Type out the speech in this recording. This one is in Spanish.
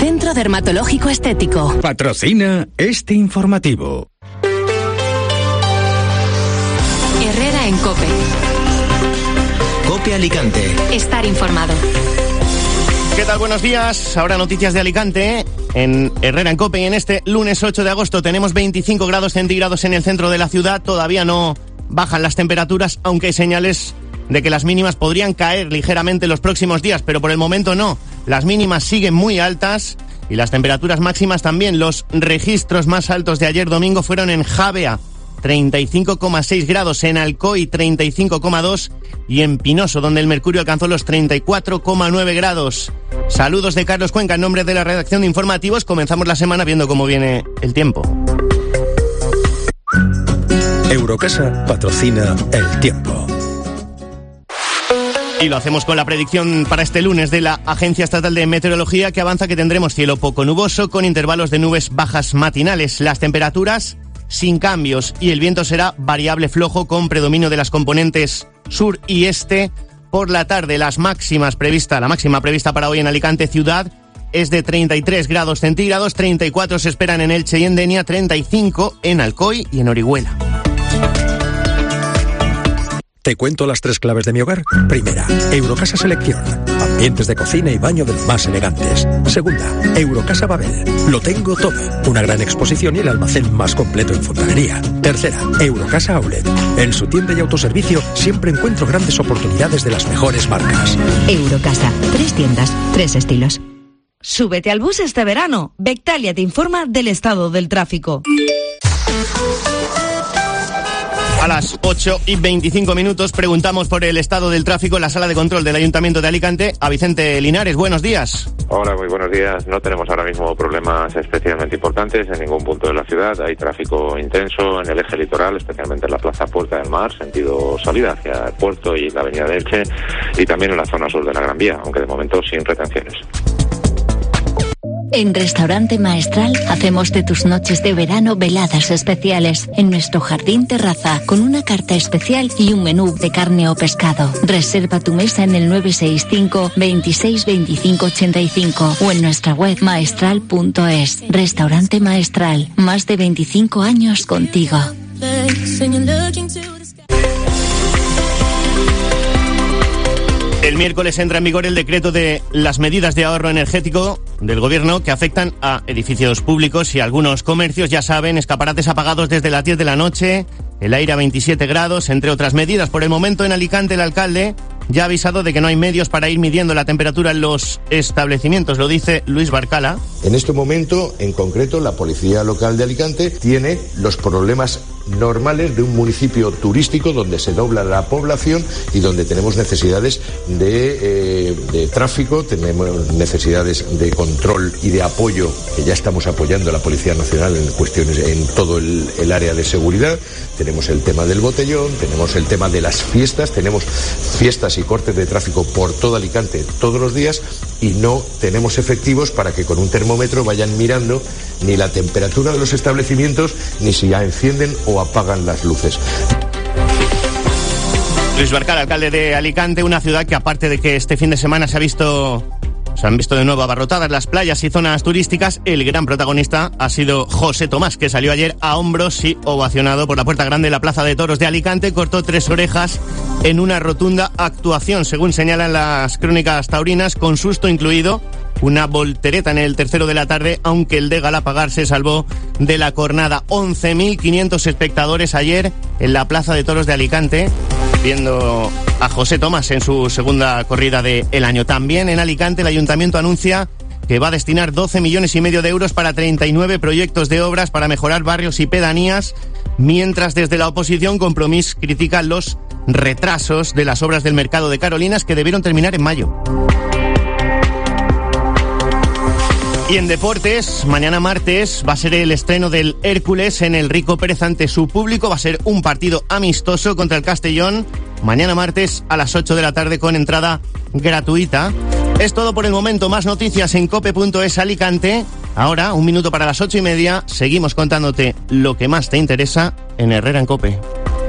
Centro Dermatológico Estético. Patrocina este informativo. Herrera en COPE. COPE Alicante. Estar informado. ¿Qué tal? Buenos días. Ahora noticias de Alicante en Herrera en COPE. Y en este lunes 8 de agosto tenemos 25 grados centígrados en el centro de la ciudad. Todavía no bajan las temperaturas, aunque hay señales de que las mínimas podrían caer ligeramente los próximos días, pero por el momento no. Las mínimas siguen muy altas y las temperaturas máximas también. Los registros más altos de ayer domingo fueron en Javea, 35,6 grados, en Alcoy 35,2 y en Pinoso, donde el mercurio alcanzó los 34,9 grados. Saludos de Carlos Cuenca en nombre de la redacción de informativos. Comenzamos la semana viendo cómo viene el tiempo. Eurocasa patrocina el tiempo. Y lo hacemos con la predicción para este lunes de la Agencia Estatal de Meteorología, que avanza que tendremos cielo poco nuboso con intervalos de nubes bajas matinales. Las temperaturas sin cambios y el viento será variable flojo con predominio de las componentes sur y este. Por la tarde la máxima prevista para hoy en Alicante ciudad es de 33 grados centígrados, 34 se esperan en Elche y en Denia, 35 en Alcoy y en Orihuela. ¿Te cuento las 3 claves de mi hogar? Primera, Eurocasa Selección. Ambientes de cocina y baño de los más elegantes. Segunda, Eurocasa Babel. Lo tengo todo. Una gran exposición y el almacén más completo en fontanería. Tercera, Eurocasa Outlet. En su tienda y autoservicio siempre encuentro grandes oportunidades de las mejores marcas. Eurocasa. 3 tiendas, 3 estilos. Súbete al bus este verano. Bectalia te informa del estado del tráfico. A las 8:25 preguntamos por el estado del tráfico en la sala de control del Ayuntamiento de Alicante a Vicente Linares. Buenos días. Hola, muy buenos días. No tenemos ahora mismo problemas especialmente importantes en ningún punto de la ciudad. Hay tráfico intenso en el eje litoral, especialmente en la Plaza Puerta del Mar, sentido salida hacia el puerto y la avenida de Elche, y también en la zona sur de la Gran Vía, aunque de momento sin retenciones. En Restaurante Maestral hacemos de tus noches de verano veladas especiales en nuestro jardín terraza con una carta especial y un menú de carne o pescado. Reserva tu mesa en el 965 26 25 85 o en nuestra web maestral.es. Restaurante Maestral, más de 25 años contigo. El miércoles entra en vigor el decreto de las medidas de ahorro energético del Gobierno que afectan a edificios públicos y algunos comercios. Ya saben, escaparates apagados desde las 10 de la noche, el aire a 27 grados, entre otras medidas. Por el momento en Alicante el alcalde ya ha avisado de que no hay medios para ir midiendo la temperatura en los establecimientos, lo dice Luis Barcala. En este momento, en concreto, la Policía Local de Alicante tiene los problemas normales de un municipio turístico donde se dobla la población y donde tenemos necesidades de tráfico, tenemos necesidades de control y de apoyo, que ya estamos apoyando a la Policía Nacional en cuestiones en todo el área de seguridad. Tenemos el tema del botellón, tenemos el tema de las fiestas, tenemos fiestas y cortes de tráfico por todo Alicante todos los días y no tenemos efectivos para que con un termómetro vayan mirando ni la temperatura de los establecimientos ni si ya encienden o apagan las luces. Luis Barcala, alcalde de Alicante, una ciudad que aparte de que este fin de semana se han visto de nuevo abarrotadas las playas y zonas turísticas, el gran protagonista ha sido José Tomás, que salió ayer a hombros y ovacionado por la Puerta Grande de la Plaza de Toros de Alicante. Cortó 3 orejas en una rotunda actuación, según señalan las crónicas taurinas, con susto incluido, una voltereta en el tercero de la tarde, aunque el de Galapagar se salvó de la cornada. 11.500 espectadores ayer en la Plaza de Toros de Alicante, viendo a José Tomás en su segunda corrida del año. También en Alicante el Ayuntamiento anuncia que va a destinar 12,5 millones de euros para 39 proyectos de obras para mejorar barrios y pedanías, mientras desde la oposición Compromís critica los retrasos de las obras del mercado de Carolinas que debieron terminar en mayo. Y en deportes, mañana martes va a ser el estreno del Hércules en el Rico Pérez ante su público. Va a ser un partido amistoso contra el Castellón, mañana martes a las 8 de la tarde con entrada gratuita. Es todo por el momento. Más noticias en cope.es Alicante. Ahora, 1 minuto para las 8:30, seguimos contándote lo que más te interesa en Herrera en Cope.